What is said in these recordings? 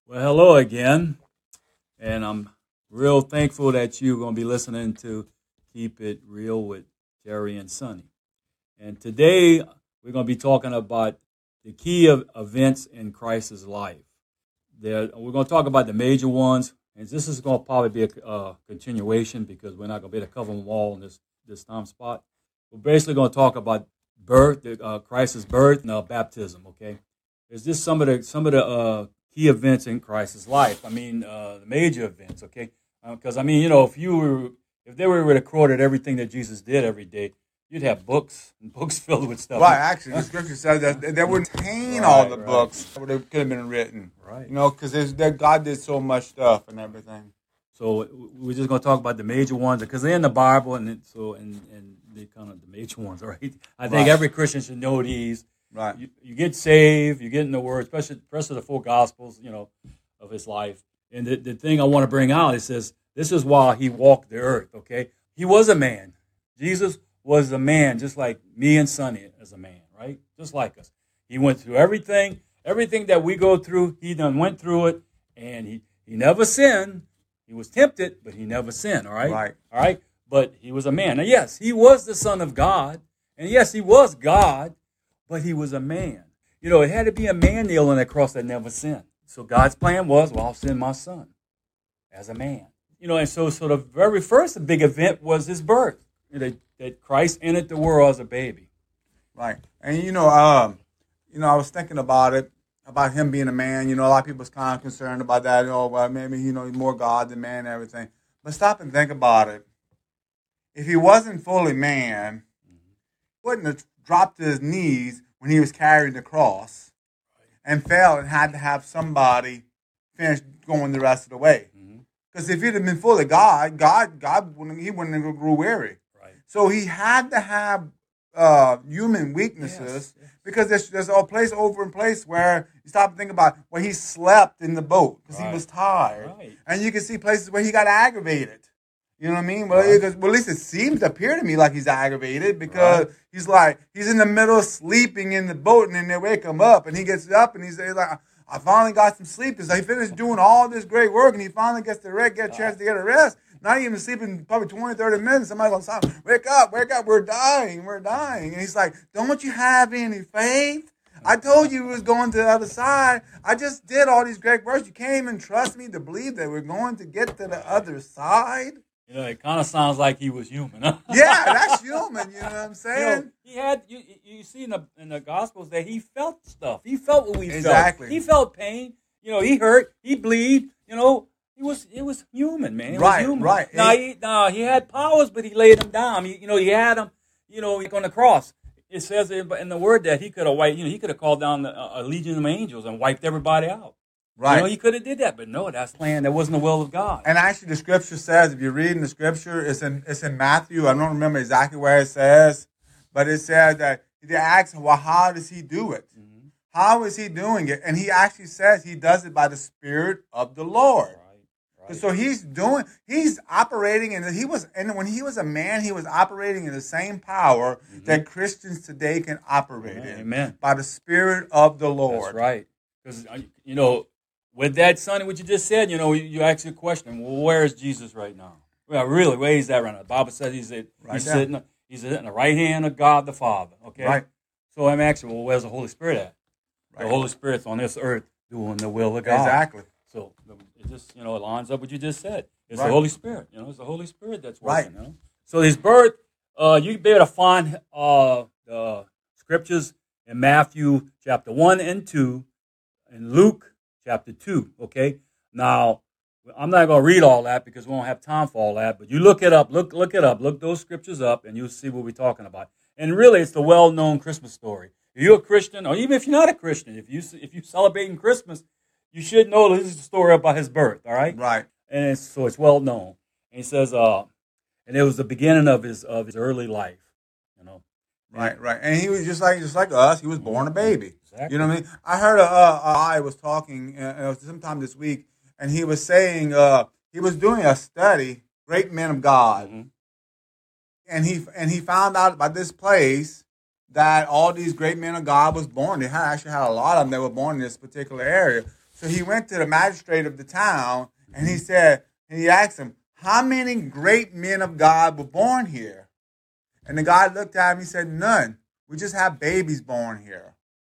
Well, hello again, and I'm real thankful that you're going to be listening to Keep It Real with Jerry and Sonny. And today we're going to be talking about the key of events in Christ's life. We're going to talk about the major ones, and this is going to probably be a continuation because we're not going to be able to cover them all in this time spot. We're basically going to talk about birth, Christ's birth, and baptism. Okay, is this some of the key events in Christ's life? I mean, the major events. Okay, because if they were recorded everything that Jesus did every day, you'd have books and books filled with stuff. Right, actually, the scripture says that they would contain all the books that could have been written. Right. Because God did so much stuff and everything. So we're just going to talk about the major ones because they're in the Bible, and they kind of the major ones, right? I think every Christian should know these. Right. You get saved, you get in the Word, especially the four Gospels, of his life. And the thing I want to bring out, it says, this is why he walked the earth, okay? He was a man. Jesus was a man, just like me and Sonny as a man, right? Just like us. He went through everything that we go through, he done went through it, and he never sinned. He was tempted, but he never sinned, all right? Right. All right? But he was a man. Now, yes, he was the Son of God, and yes, he was God, but he was a man. It had to be a man kneeling on that cross that never sinned. So God's plan was, I'll send my son as a man. And so the very first big event was his birth, that Christ entered the world as a baby. Right. And, I was thinking about it, about him being a man. A lot of people's kind of concerned about that. Maybe, he's more God than man and everything. But stop and think about it. If he wasn't fully man, he wouldn't have dropped to his knees when he was carrying the cross and fell and had to have somebody finish going the rest of the way. Because if he'd have been fully God wouldn't have grew weary. Right. So he had to have human weaknesses because there's a place over in place where you stop and think about where he slept in the boat because he was tired. Right. And you can see places where he got aggravated. You know what I mean? Well, at least it seems to appear to me like he's aggravated because he's in the middle of sleeping in the boat and then they wake him up and he gets up and he's like, I finally got some sleep because he finished doing all this great work and he finally gets a chance to get a rest. Not even sleeping probably 20, 30 minutes. Somebody's going to stop. Wake up, we're dying. And he's like, don't you have any faith? I told you we was going to the other side. I just did all these great works. You can't even trust me to believe that we're going to get to the other side. It kind of sounds like he was human. Huh? Yeah, that's human. You know what I'm saying? He had you see in the Gospels that he felt stuff. He felt what we felt. Exactly. He felt pain. He hurt. He bleed. It was human, man. It was human. Right. He had powers, but he laid them down. He had them. On the cross. It says in the Word that he could have he could have called down a legion of angels and wiped everybody out. Right. He could have did that, but no, that's plan. That wasn't the will of God. And actually, the scripture says, if you're reading the scripture, it's in Matthew. I don't remember exactly where it says, but it says that they ask, well, how does he do it? Mm-hmm. How is he doing it? And he actually says he does it by the Spirit of the Lord. Right. So he's operating, and when he was a man, he was operating in the same power that Christians today can operate in. Amen. By the Spirit of the Lord. That's right. Because, with that, Sonny, what you just said, you ask the question, well, where is Jesus right now? Well, really, where is that right now? The Bible says he's sitting at the right hand of God the Father, okay? Right. So I'm asking, well, where's the Holy Spirit at? Right. The Holy Spirit's on this earth doing the will of God. Exactly. So it just, it lines up what you just said. It's right. the Holy Spirit. It's the Holy Spirit that's working. Right. So his birth, you can be able to find the scriptures in Matthew chapter 1 and 2 and Luke chapter 2, okay? Now, I'm not going to read all that because we won't have time for all that, but you look it up, look it up, look those scriptures up, and you'll see what we're talking about. And really, it's the well-known Christmas story. If you're a Christian, or even if you're not a Christian, if you're celebrating Christmas, you should know this is the story about his birth, all right? Right. And so it's well-known. And he says, and it was the beginning of his early life, Right. And he was just like us. He was born a baby. Exactly. You know what I mean? I heard I was talking sometime this week, and he was saying he was doing a study, Great Men of God, and he found out about this place that all these great men of God was born. They actually had a lot of them that were born in this particular area. So he went to the magistrate of the town, and he asked him, how many great men of God were born here? And the guy looked at him, he said, none. We just have babies born here.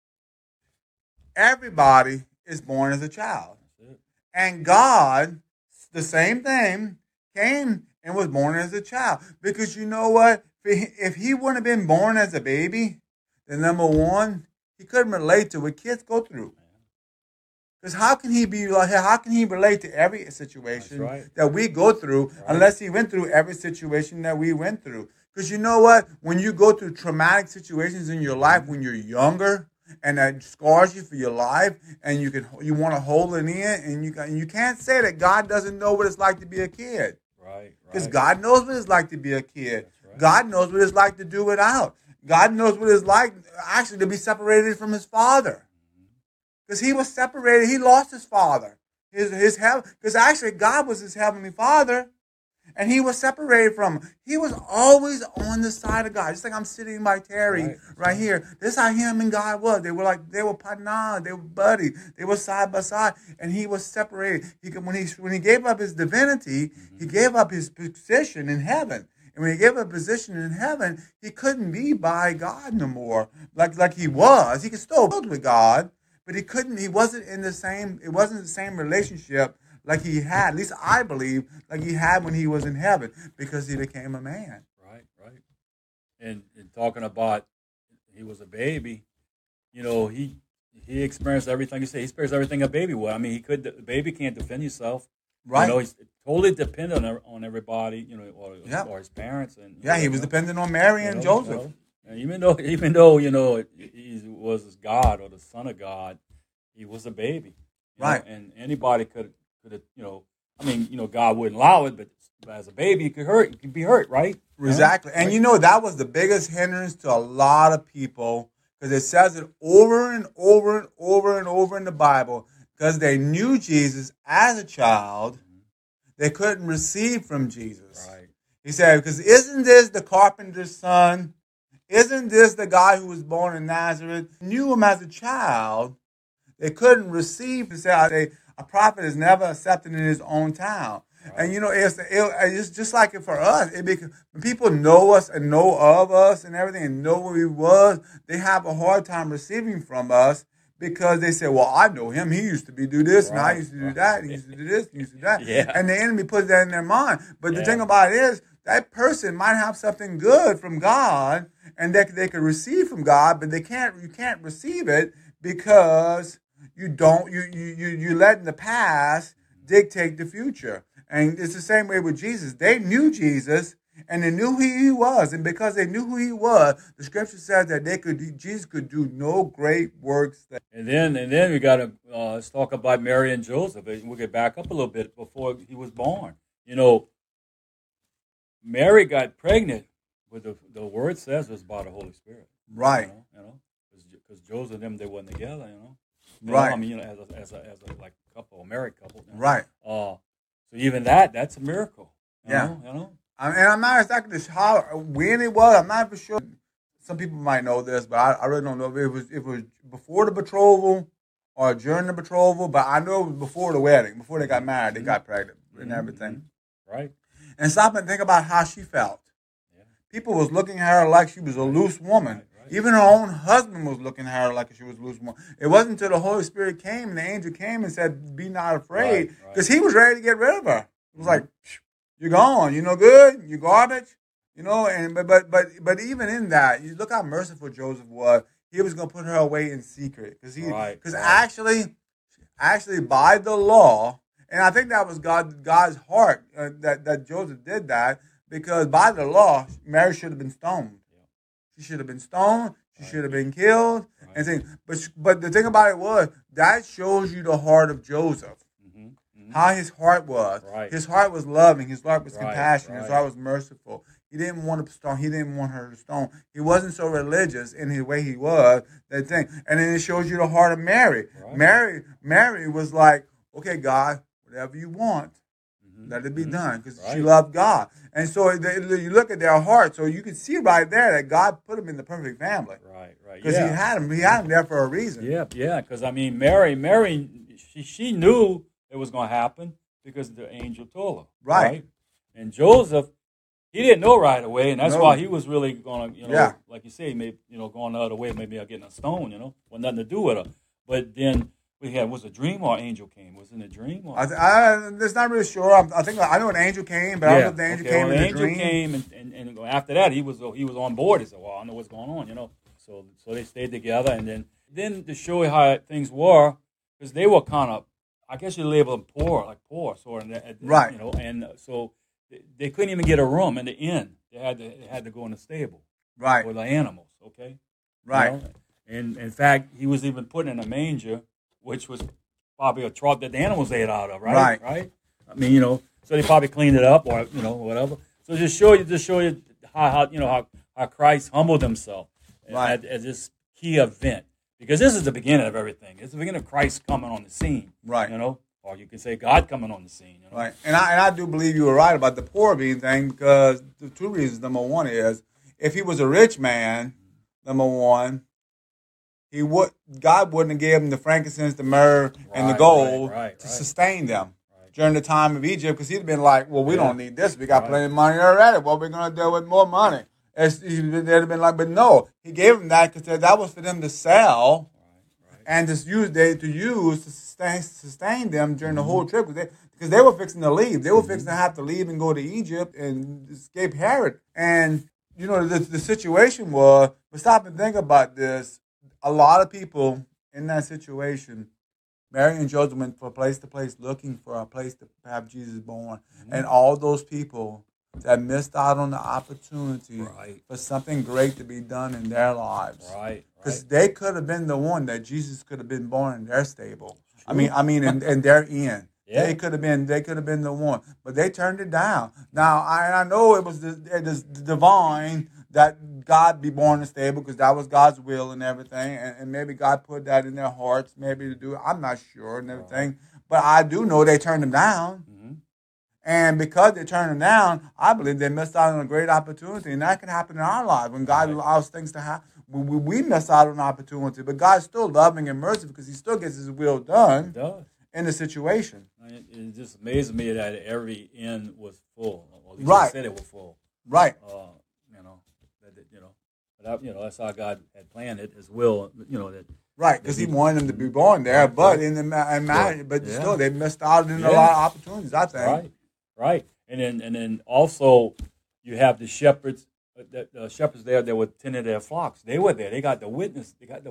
Everybody is born as a child. And God, the same thing, came and was born as a child. Because you know what? If he wouldn't have been born as a baby, then number one, he couldn't relate to what kids go through. Because how can he relate to every situation that we go through unless he went through every situation that we went through? Because you know what? When you go through traumatic situations in your life when you're younger, and that scars you for your life, and you want to hold it in, and you can't say that God doesn't know what it's like to be a kid. Right. Because God knows what it's like to be a kid. Right. God knows what it's like to do without. God knows what it's like actually to be separated from his father. Because he was separated. He lost his father. Because actually God was his heavenly father. And he was separated from him. He was always on the side of God. Just like I'm sitting by Terry right here. This is how him and God was. They were partner. They were buddies. They were side by side. And he was separated. When he gave up his divinity, he gave up his position in heaven. And when he gave up position in heaven, he couldn't be by God no more. Like he was. He could still build with God, but it wasn't the same relationship like he had, at least I believe, like he had when he was in heaven, because he became a man. Right. And talking about he was a baby, he experienced everything. You say he experienced everything a baby would. I mean, the baby can't defend himself. Right. He's totally dependent on everybody, or his parents. And he was dependent on Mary and Joseph. And even though he was God or the Son of God, he was a baby. And anybody could God wouldn't allow it, but as a baby, it could be hurt, right? Exactly. And that was the biggest hindrance to a lot of people, because it says it over and over and over and over in the Bible, because they knew Jesus as a child, they couldn't receive from Jesus. Right. He said, because isn't this the carpenter's son? Isn't this the guy who was born in Nazareth? Knew him as a child. They couldn't receive. He said, a prophet is never accepted in his own town. Right. And, it's just like it for us. When people know us and know of us and everything and know who he was, they have a hard time receiving from us, because they say, well, I know him. He used to do this, and I used to do that. He used to do this, he used to do that. Yeah. And the enemy puts that in their mind. But the thing about it is, that person might have something good from God, and that they could receive from God, but you can't receive it because you letting the past dictate the future. And it's the same way with Jesus. They knew Jesus, and they knew who he was. And because they knew who he was, the scripture says that Jesus could do no great works. And then we got to let's talk about Mary and Joseph. And we'll get back up a little bit before he was born. Mary got pregnant, but the word says it was by the Holy Spirit. Right. Because Joseph and them, they weren't together, Right. I mean, as a like couple, a married couple. Right. So even that's a miracle. You know? And I'm not exactly sure when it was. I'm not for sure. Some people might know this, but I really don't know if it was before the betrothal or during the betrothal. But I know it was before the wedding, before they got married, they got pregnant and everything. Right. And stop and think about how she felt. Yeah. People was looking at her like she was a loose woman. Right. Even her own husband was looking at her like she was a loose woman. It wasn't until the Holy Spirit came and the angel came and said, "Be not afraid," because he was ready to get rid of her. It was like, "You're gone. You're no good. You're garbage." And but even in that, you look how merciful Joseph was. He was going to put her away in secret because actually by the law, and I think that was God's heart that Joseph did that, because by the law, Mary should have been stoned. She should have been stoned. She should have been killed. Right. And things. But the thing about it was, that shows you the heart of Joseph. How his heart was. Right. His heart was loving. His heart was compassionate. His heart was merciful. He didn't want to stone. He didn't want her to stone. He wasn't so religious in the way he was. That thing. And then it shows you the heart of Mary. Right. Mary was like, okay, God, whatever you want, let it be done, because she loved God. And so you look at their heart, so you can see right there that God put them in the perfect family. Right. Because he had them there for a reason. Yeah. Because I mean, Mary, she knew it was going to happen because the angel told her. Right. And Joseph, he didn't know right away, and that's No. why he was really going to, Yeah. like you say, maybe going the other way, maybe getting a stone, with nothing to do with her. But then was a dream or angel came? Was it a dream? Or? It's not really sure. I think I know an angel came, but I don't know if the angel came in the dream. The angel came, and after that, he was on board. He said, "Well, I know what's going on," So they stayed together, and then to show you how things were, because they were kind of, I guess you label them poor, sort of, right? And so they couldn't even get a room in the inn. They had to go in the stable, right, for the animals. Okay, right. And in fact, he was even put in a manger, which was probably a trough that the animals ate out of, right? Right. I mean, so they probably cleaned it up, or whatever. So just show you how Christ humbled himself at this key event, because this is the beginning of everything. It's the beginning of Christ coming on the scene, right? Or you can say God coming on the scene, right? And I do believe you were right about the poor being thing, because the two reasons. Number one is, if he was a rich man, number one, God wouldn't have given him the frankincense, the myrrh, and the gold to sustain them during the time of Egypt, because he'd have been like, well, we don't need this. We got plenty of money already. What are we going to do with more money? They'd have been like, but no, he gave them that because that was for them to sell and to sustain them during the whole trip, because they were fixing to leave. They were fixing to have to leave and go to Egypt and escape Herod. And, the situation was, but stop and think about this. A lot of people in that situation, Mary and Joseph went from place to place looking for a place to have Jesus born. Mm-hmm. And all those people that missed out on the opportunity for something great to be done in their lives. Right. Because they could have been the one that Jesus could have been born in their stable. True. I mean in their inn. Yeah. They could have been the one. But they turned it down. Now, I know it was the divine that God be born in a stable, because that was God's will and everything, and maybe God put that in their hearts, maybe to do it. I'm not sure and everything, but I do know they turned him down. Mm-hmm. And because they turned him down, I believe they missed out on a great opportunity, and that can happen in our lives when God allows things to happen. We miss out on an opportunity, but God's still loving and merciful, because he still gets his will done in the situation. It just amazes me that every inn was full. Well, at least they said it was full. Right. But that's how God had planned it, his will. Right, because he wanted them to be born there, but still they missed out on a lot of opportunities, I think. Right. And then also you have the shepherds. The shepherds there that were tending their flocks. They were there. They got the witnesses.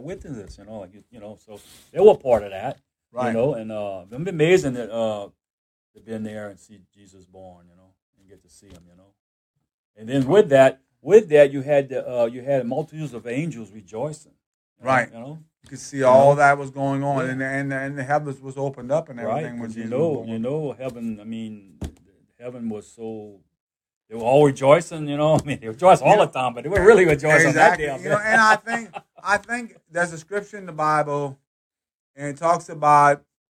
So they were part of that. Right. And it's amazing that to be in there and see Jesus born. And get to see him. And then with that, you had multitudes of angels rejoicing. Right. You could see all that was going on, and the heavens was opened up and everything. Right. Heaven. I mean, heaven was so. They were all rejoicing. They rejoice all the time, but they were really rejoicing on that day. And I think there's a scripture in the Bible, and it talks about,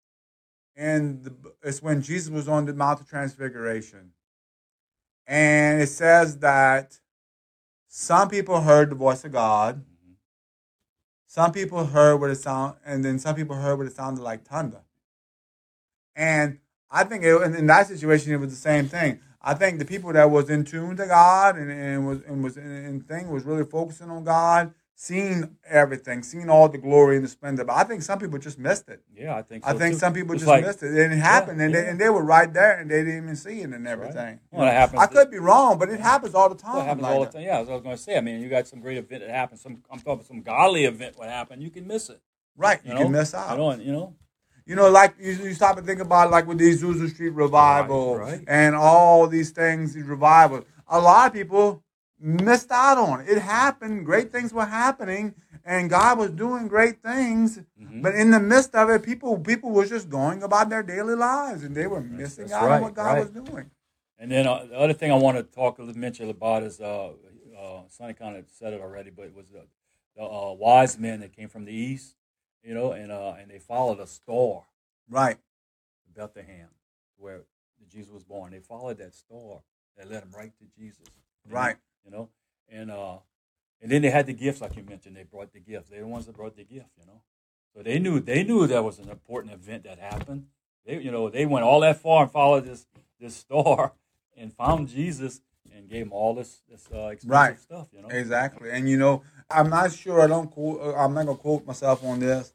it's when Jesus was on the Mount of Transfiguration, and it says that some people heard the voice of God. Some people heard what it sounded, and then some people heard what it sounded like thunder. And I think in that situation, it was the same thing. I think the people that was in tune to God and was really focusing on God, seeing everything, seeing all the glory and the splendor. But I think some people just missed it. Yeah, I think so. I think some people just missed it. And it happened, and they were right there, and they didn't even see it and everything. Right. Well, it happens. I could be wrong, but it happens all the time. It happens all the time. Yeah, as I was going to say. I mean, you got some great event that happens. I'm talking about some godly event what happened. You can miss it. Right, you can miss out. Like you stop and think about, like with these Zuzu Street revival and all these things, these revivals. A lot of people missed out on it. It happened. Great things were happening, and God was doing great things. Mm-hmm. But in the midst of it, people were just going about their daily lives, and they were missing out on what God was doing. And then the other thing I want to mention about is Sonny kind of said it already, but it was the wise men that came from the east. And they followed a star, right, Bethlehem, where Jesus was born. They followed that star that led them right to Jesus, right. And then they had the gifts, like you mentioned. They brought the gifts. They're the ones that brought the gift, So they knew there was an important event that happened. They went all that far and followed this star and found Jesus and gave him all this expensive stuff. Exactly. And I'm not sure. I'm not gonna quote myself on this,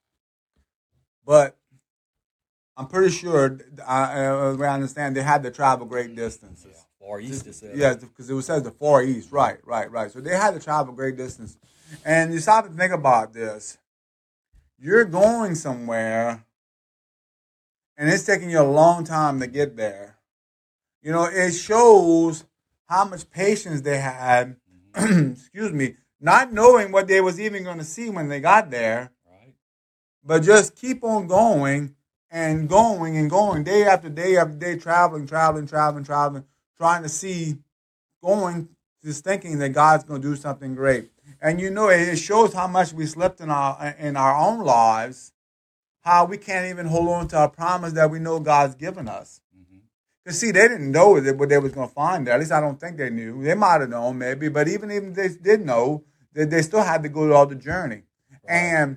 but I'm pretty sure. I understand they had to travel great distances. Yeah, far east. It says. Yeah, because it says the far east. Right. So they had to travel great distance, and you stop and think about this. You're going somewhere, and it's taking you a long time to get there. It shows how much patience they had. Excuse me, not knowing what they was even going to see when they got there, right? But just keep on going and going and going, day after day after day, traveling, trying to see, going, just thinking that God's going to do something great. And it shows how much we slept in our own lives, how we can't even hold on to our promise that we know God's given us. Because, see, they didn't know what they was going to find there. At least I don't think they knew. They might have known maybe, but even if they did know, they still had to go through all the journey. Right. And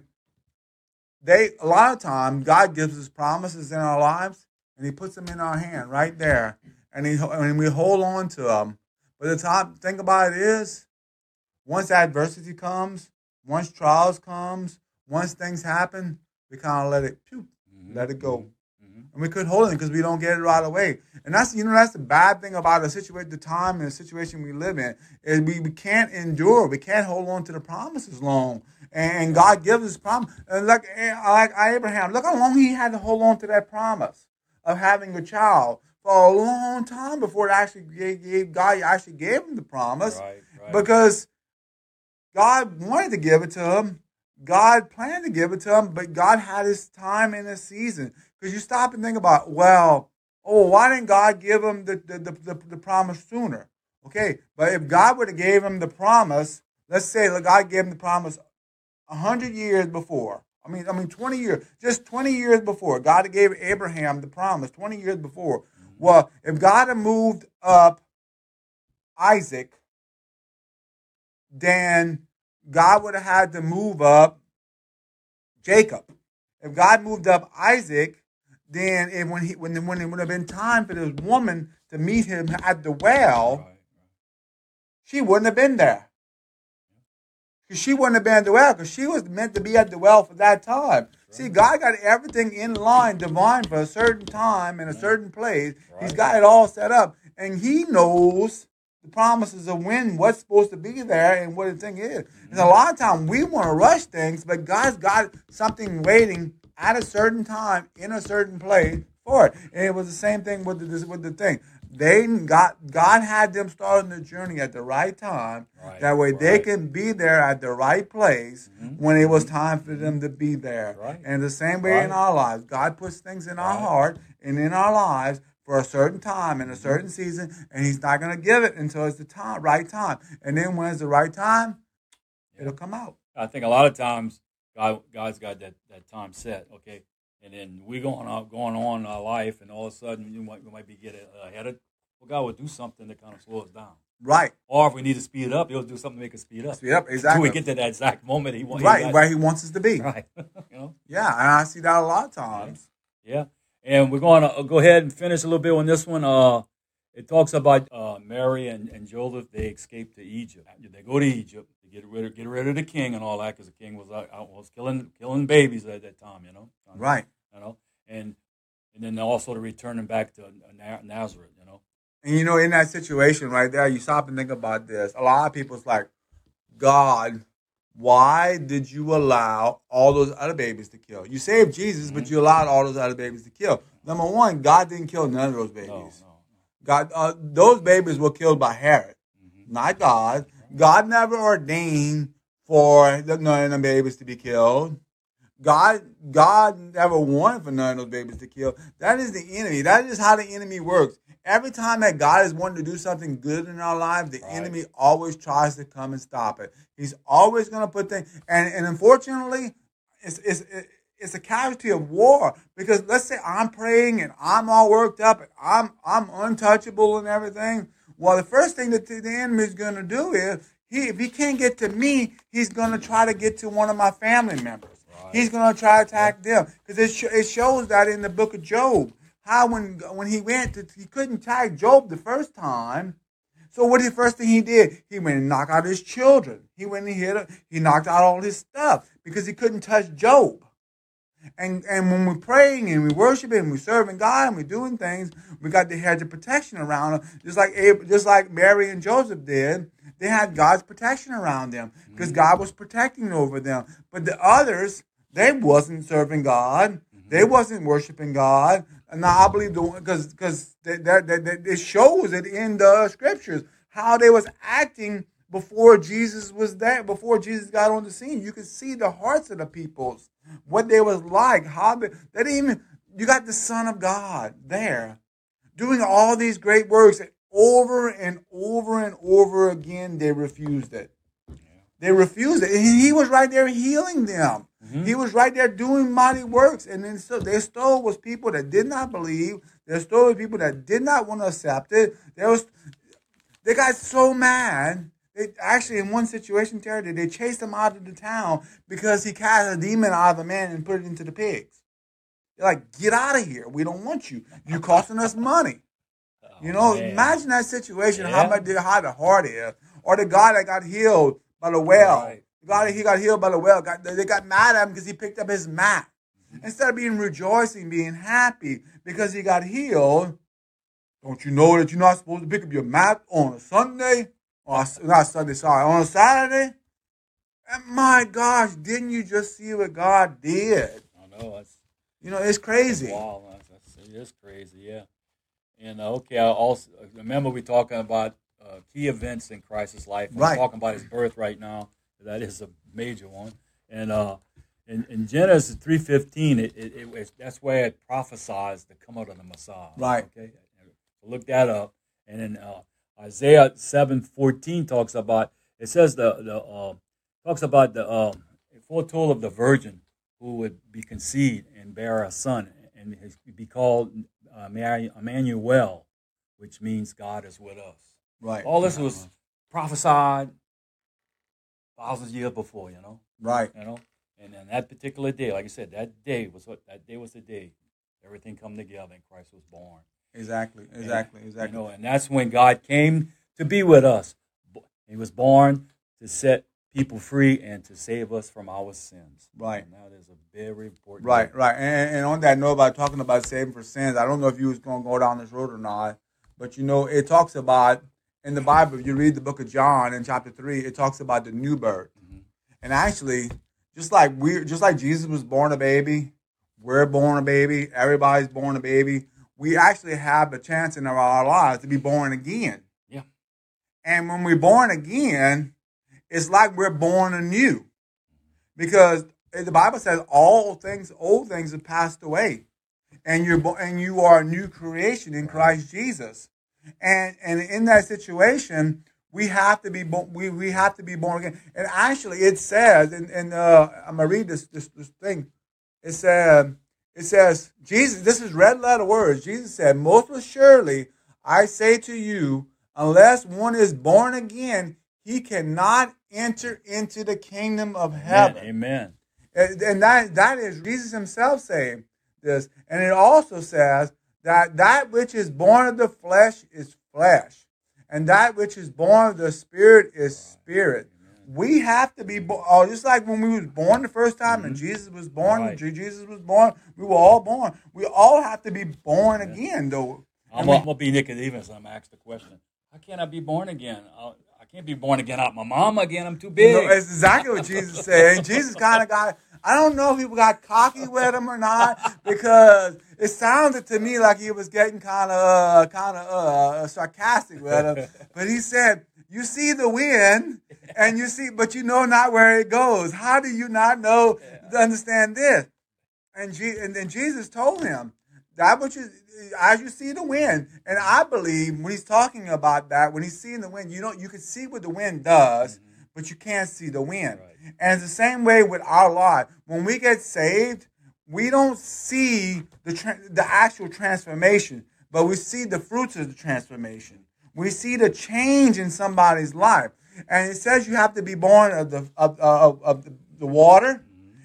a lot of times, God gives us promises in our lives, and he puts them in our hand right there. And we hold on to them. But the thing about it is, once adversity comes, once trials comes, once things happen, we kind of let it go. And we couldn't hold it because we don't get it right away. And that's the bad thing about the time and the situation we live in, is we can't endure. We can't hold on to the promises long. And God gives us promise. And like Abraham, look how long he had to hold on to that promise of having a child for a long time before God actually gave him the promise. Right. Because God wanted to give it to him. God planned to give it to him, but God had his time and his season. Because you stop and think about, why didn't God give him the promise sooner? Okay, but if God would have gave him the promise, let's say God gave him the promise 100 years before. I mean 20 years, just 20 years before. God gave Abraham the promise 20 years before. Well, if God had moved up Isaac, then God would have had to move up Jacob. If God moved up Isaac, then when it would have been time for this woman to meet him at the well, she wouldn't have been there. Because she wouldn't have been at the well, because she was meant to be at the well for that time. Right. See, God got everything in line, divine, for a certain time in a certain place. Right. He's got it all set up. And he knows the promises of what's supposed to be there and what the thing is. And a lot of times we want to rush things, but God's got something waiting at a certain time in a certain place for it. And it was the same thing with the thing. God had them starting the journey at the right time. Right, that way they can be there at the right place when it was time for them to be there. Right. And the same way in our lives, God puts things in our heart and in our lives for a certain time and a certain season, and he's not going to give it until it's the right time. And then when it's the right time, it'll come out. I think a lot of times God's got that time set, okay? And then we're going on in our life, and all of a sudden we might be getting ahead of. Well, God will do something to kind of slow us down, right? Or if we need to speed it up, He'll do something to make us speed up. Speed up, exactly. Until we get to that exact moment He wants. Right, where He wants us to be. Right. Yeah, and I see that a lot of times. Yeah, and we're going to go ahead and finish a little bit on this one. It talks about Mary and Joseph. They escaped to Egypt. They go to Egypt to get rid of the king and all that, because the king was killing babies at that time. Right. And then also to return them back to Nazareth. And in that situation right there, you stop and think about this. A lot of people's like, God, why did you allow all those other babies to kill? You saved Jesus, but you allowed all those other babies to kill. Number one, God didn't kill none of those babies. No. God, those babies were killed by Herod, not God. God never ordained for none of the babies to be killed. God never wanted for none of those babies to kill. That is the enemy. That is how the enemy works. Every time that God is wanting to do something good in our lives, the enemy always tries to come and stop it. He's always going to put things, and unfortunately, it's a casualty of war. Because let's say I'm praying and I'm all worked up and I'm untouchable and everything. Well, the first thing that the enemy is going to do is, if he can't get to me, he's going to try to get to one of my family members. Right. He's going to try to attack them. Because it shows that in the book of Job. How when he went, he couldn't attack Job the first time. So what the first thing he did? He went and knocked out his children. He went and he knocked out all his stuff because he couldn't touch Job. And when we're praying and we're worshiping and we're serving God and we're doing things, we got the hedge of protection around them, just like Mary and Joseph did. They had God's protection around them because God was protecting over them. But the others, they wasn't serving God. They wasn't worshiping God. And I believe because it shows it in the scriptures how they was acting before Jesus was there, before Jesus got on the scene. You could see the hearts of the peoples, what they was like, how they didn't even. You got the Son of God there, doing all these great works, and over and over and over again, they refused it. They refused it, and He was right there healing them. He was right there doing mighty works, and then so there still was people that did not believe. There still was people that did not want to accept it. They got so mad. They actually, in one situation, Terry, they chased him out of the town because he cast a demon out of the man and put it into the pigs. They're like, get out of here. We don't want you. You're costing us money. Imagine that situation, how the heart is. Or the guy that got healed by the well. Right. He got healed by the well. They got mad at him because he picked up his mat. Instead of being rejoicing, being happy because he got healed, don't you know that you're not supposed to pick up your mat on a Sunday? Or not Sunday, sorry, on a Saturday? And my gosh, didn't you just see what God did? I know. It's crazy. Wow, it is crazy, yeah. And I also remember we talking about key events in Christ's life. We're talking about his birth right now. That is a major one. And in Genesis 3:15, that's where it prophesies the come out of the Messiah. Right. Okay. So look that up. And then Isaiah 7:14 talks about. It says talks about the foretold of the virgin who would be conceived and bear a son, and he'd be called Emmanuel, which means God is with us. Right. All this was prophesied thousands of years before, Right. And then that particular day, like I said, that day was the day everything come together and Christ was born. Exactly. And that's when God came to be with us. He was born to set people free and to save us from our sins. Right. And that is a very important. Right. And on that note, about talking about saving for sins, I don't know if you was going to go down this road or not, but it talks about in the Bible. If you read the book of John in chapter 3, it talks about the new birth. And actually, just like Jesus was born a baby, we're born a baby. Everybody's born a baby. We actually have the chance in our lives to be born again. Yeah. And when we're born again, it's like we're born anew, because the Bible says old things have passed away, and you are a new creation in Christ Jesus. And in that situation, we have to be we have to be born again. And actually, it says, and I'm gonna read this thing. It says Jesus. This is red letter words. Jesus said, "Most assuredly, I say to you, unless one is born again, he cannot enter into the kingdom of heaven." Amen. And that is Jesus himself saying this. And it also says that which is born of the flesh is flesh, and that which is born of the spirit is spirit. We have to be born, just like when we was born the first time, and Jesus was born. Right. Jesus was born. We were all born. We all have to be born again, though. I'm gonna be Nicodemus. I'm gonna ask the question: how can I be born again? I can't be born again out my mom again. I'm too big. No, that's exactly what Jesus said. And Jesus kind of got. I don't know if people got cocky with him or not, because it sounded to me like he was getting kind of sarcastic with him. But he said, "You see the wind, but you know not where it goes. How do you not know to understand this?" And then Jesus told him that which is as you see the wind. And I believe when he's talking about that, when he's seeing the wind, you can see what the wind does, but you can't see the wind. Right. And it's the same way with our life. When we get saved, we don't see the actual transformation, but we see the fruits of the transformation. We see the change in somebody's life. And it says you have to be born of the water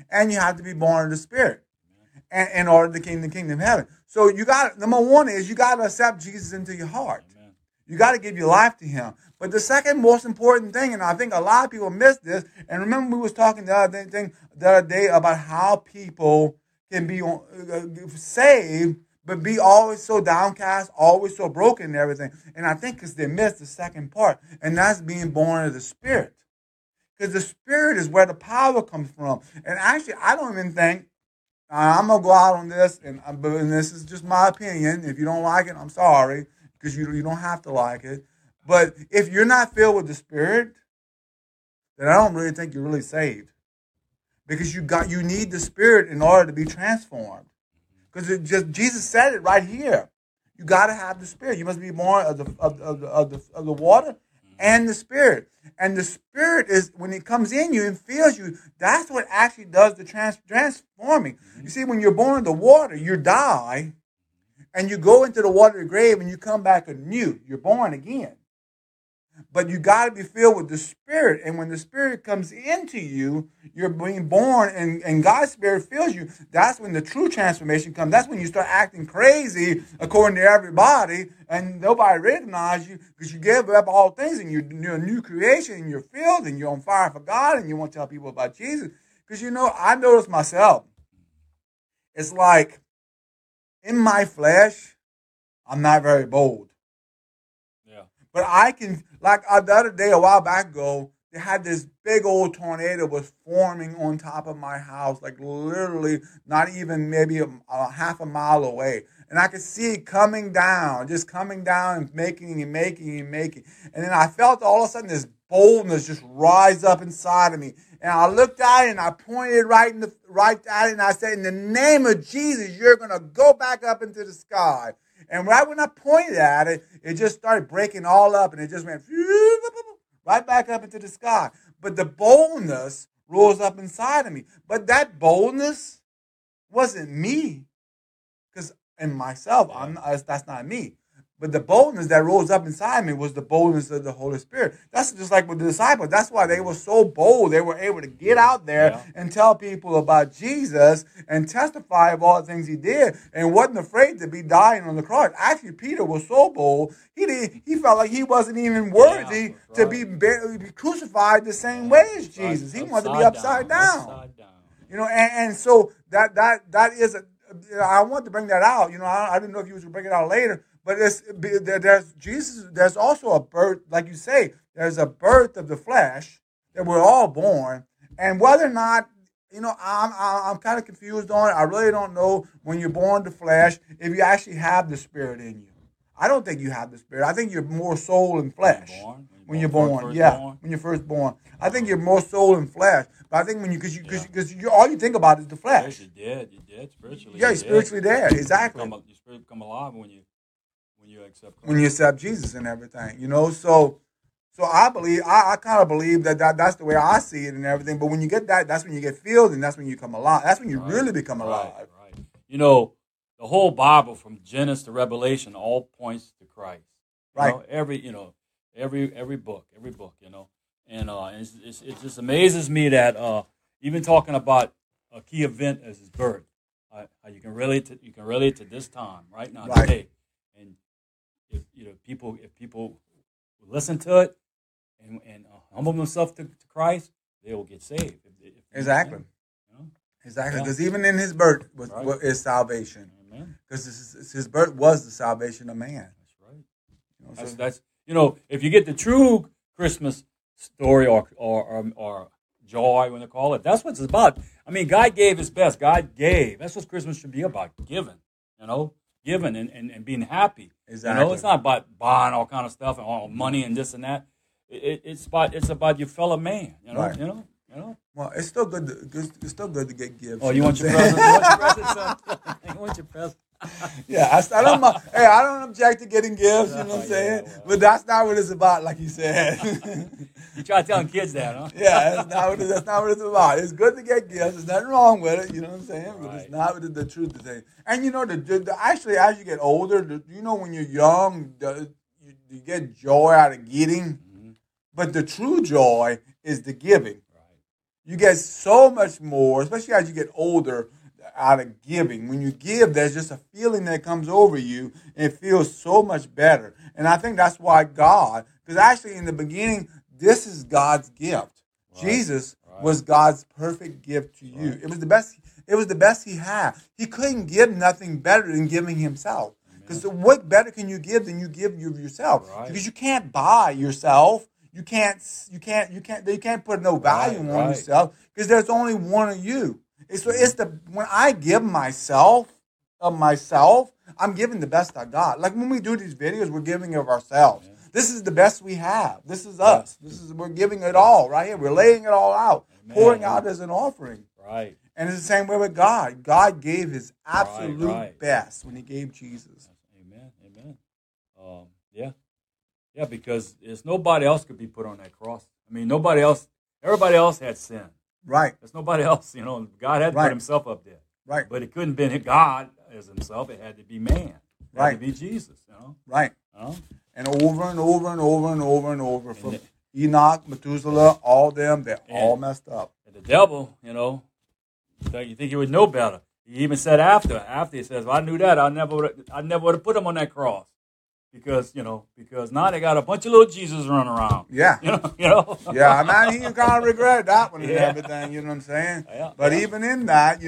and you have to be born of the Spirit, and in order to gain the kingdom of heaven. So you got number one is you got to accept Jesus into your heart. Amen. You got to give your life to Him. But the second most important thing, and I think a lot of people miss this, and remember we was talking the other day about how people can be saved, but be always so downcast, always so broken and everything. And I think because they missed the second part, and that's being born of the Spirit. Because the Spirit is where the power comes from. And actually, I don't even think, I'm going to go out on this, and this is just my opinion. If you don't like it, I'm sorry, because you don't have to like it. But if you're not filled with the Spirit, then I don't really think you're really saved. Because you need the Spirit in order to be transformed. Because Jesus said it right here. You got to have the Spirit. You must be born of the water and the Spirit. And the Spirit is, when it comes in you and fills you, that's what actually does the transforming. Mm-hmm. You see, when you're born of the water, you die, and you go into the watery grave, and you come back anew. You're born again. But you got to be filled with the Spirit. And when the Spirit comes into you, you're being born, and God's Spirit fills you. That's when the true transformation comes. That's when you start acting crazy according to everybody, and nobody recognizes you because you gave up all things, and you're a new creation, and you're filled, and you're on fire for God, and you want to tell people about Jesus. Because, I noticed myself. It's like, in my flesh, I'm not very bold. But I can, like the other day, a while back ago, they had this big old tornado was forming on top of my house, like literally not even maybe a half a mile away. And I could see it coming down, just coming down and making and making and making. And then I felt all of a sudden this boldness just rise up inside of me. And I looked at it and I pointed right at it and I said, in the name of Jesus, you're going to go back up into the sky. And right when I pointed at it, it just started breaking all up, and it just went right back up into the sky. But the boldness rose up inside of me. But that boldness wasn't me, because in myself, that's not me. But the boldness that rose up inside me was the boldness of the Holy Spirit. That's just like with the disciples. That's why they were so bold. They were able to get out there and tell people about Jesus and testify of all the things He did, and wasn't afraid to be dying on the cross. Actually, Peter was so bold, he felt like he wasn't even worthy to be crucified the same way as Jesus. He wanted to be upside down. And so that is I want to bring that out. I didn't know if you was going to bring it out later. But there's Jesus. There's also a birth, like you say. There's a birth of the flesh that we're all born, and whether or not I'm kind of confused on it. I really don't know when you're born the flesh if you actually have the Spirit in you. I don't think you have the Spirit. I think you're more soul and flesh when you're born. When you're first born. I think you're more soul and flesh. But I think because all you think about is the flesh. You're dead spiritually. Yeah, you're spiritually dead. Exactly. Your spirit become alive when you accept Christ. When you accept Jesus and everything, So I believe, I kind of believe that's the way I see it and everything. But when you get that, that's when you get filled, and that's when you come alive. That's when you really become alive. Right. The whole Bible from Genesis to Revelation all points to Christ. Right. Every book. And it just amazes me that even talking about a key event as His birth, how you can relate to this time right now today. And if people listen to it and humble themselves to Christ, they will get saved. Exactly. Exactly. Because even in His birth is salvation. Because His birth was the salvation of man. That's right. That's if you get the true Christmas story or joy, when they call it, that's what it's about. I mean, God gave His best. God gave. That's what Christmas should be about. Giving. Giving and being happy. Exactly. It's not about buying all kind of stuff and all money and this and that. It's about your fellow man. Right. Well, it's still good. To get gifts. Oh, you want your present? You want your present, son? You want your present? Yeah, I don't object to getting gifts. You know what I'm saying? Yeah, well. But that's not what it's about, like you said. You try telling kids that, huh? Yeah, that's not what it's about. It's good to get gifts. There's nothing wrong with it. You know what I'm saying? But it's not the truth to say. And actually, as you get older, when you're young, you get joy out of getting, but the true joy is the giving. You get so much more, especially as you get older, out of giving. When you give, there's just a feeling that comes over you, and it feels so much better. And I think that's why God, because actually in the beginning, this is God's gift. Right. Jesus was God's perfect gift to you. Right. It was the best. It was the best he had. He couldn't give nothing better than giving himself. Because what better can you give than you give of yourself? Right. Because you can't buy yourself. You can't put no value on yourself because there's only one of you. When I give myself of myself, I'm giving the best I got. Like when we do these videos, we're giving of ourselves. Yeah. This is the best we have. This is us. We're giving it all right here. We're laying it all out, pouring out as an offering. Right. And it's the same way with God. God gave his absolute best when he gave Jesus. Amen. Yeah. Yeah, because there's nobody else could be put on that cross. I mean, nobody else, everybody else had sin. Right. There's nobody else, God had to put himself up there. Right. But it couldn't be God as himself. It had to be man. It had to be Jesus, Right. And over and over and over and over and over. From Enoch, Methuselah, all them, they're all messed up. And the devil, you think he would know better. He even said after he says, well, I knew that, I never would have put him on that cross. Because now they got a bunch of little Jesus running around. Yeah. Yeah, man, he kind of regretted that one and everything, you know what I'm saying? Yeah. But even in that,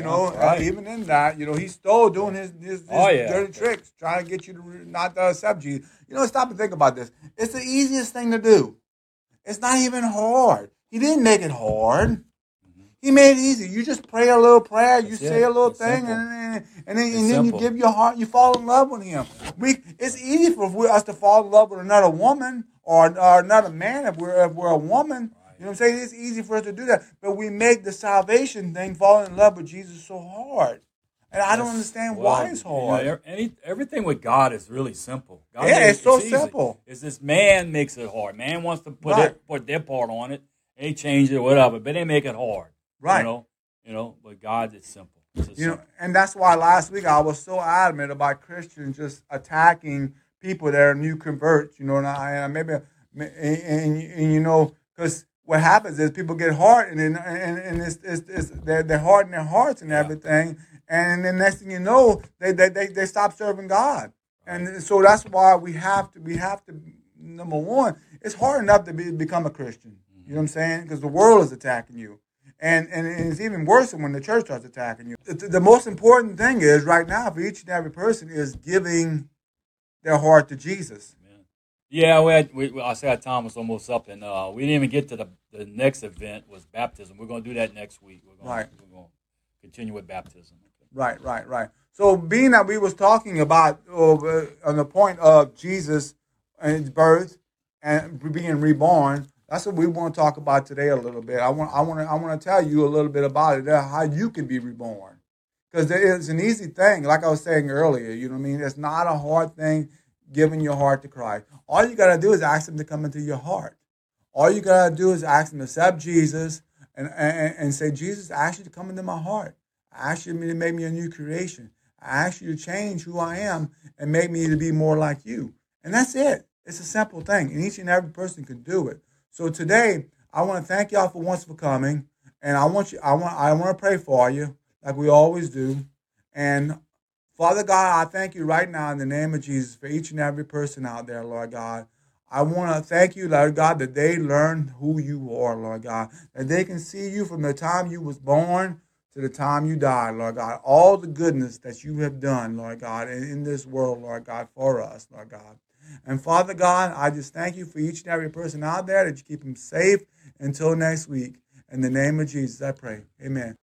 he stole doing his dirty tricks, trying to get you to not to accept Jesus. Stop and think about this. It's the easiest thing to do. It's not even hard. He didn't make it hard. He made it easy. You just pray a little prayer, you say a little thing, and then you give your heart, you fall in love with him. It's easy for us to fall in love with another woman or another man if we're a woman. You know what I'm saying? It's easy for us to do that. But we make the salvation thing, falling in love with Jesus, so hard. And I don't understand why it's hard. Everything with God is really simple. It's so simple. It's this man makes it hard. Man wants to put their part on it. They change it or whatever, but they make it hard. Right. But God is simple. And that's why last week I was so adamant about Christians just attacking people that are new converts, because what happens is people get hard and they're hard in their hearts and everything, and then next thing you know, they stop serving God. And so that's why we have to number one, it's hard enough to become a Christian. You know what I'm saying? Because the world is attacking you. And it's even worse when the church starts attacking you. The most important thing is right now for each and every person is giving their heart to Jesus. Amen. Yeah, I said our time was almost up, and we didn't even get to the next event was baptism. We're going to do that next week. We're going to continue with baptism. Okay. Right. So being that we was talking about on the point of Jesus and his birth and being reborn, that's what we want to talk about today a little bit. I want to tell you a little bit about it, how you can be reborn. Because it's an easy thing, like I was saying earlier, you know what I mean? It's not a hard thing giving your heart to Christ. All you got to do is ask him to come into your heart. All you got to do is ask him to accept Jesus and say, Jesus, I ask you to come into my heart. I ask you to make me a new creation. I ask you to change who I am and make me to be more like you. And that's it. It's a simple thing, and each and every person can do it. So today, I want to thank y'all for coming, and I want to pray for you like we always do. And Father God, I thank you right now in the name of Jesus for each and every person out there, Lord God. I want to thank you, Lord God, that they learn who you are, Lord God, that they can see you from the time you was born to the time you died, Lord God. All the goodness that you have done, Lord God, in this world, Lord God, for us, Lord God. And Father God, I just thank you for each and every person out there that you keep them safe until next week. In the name of Jesus, I pray. Amen.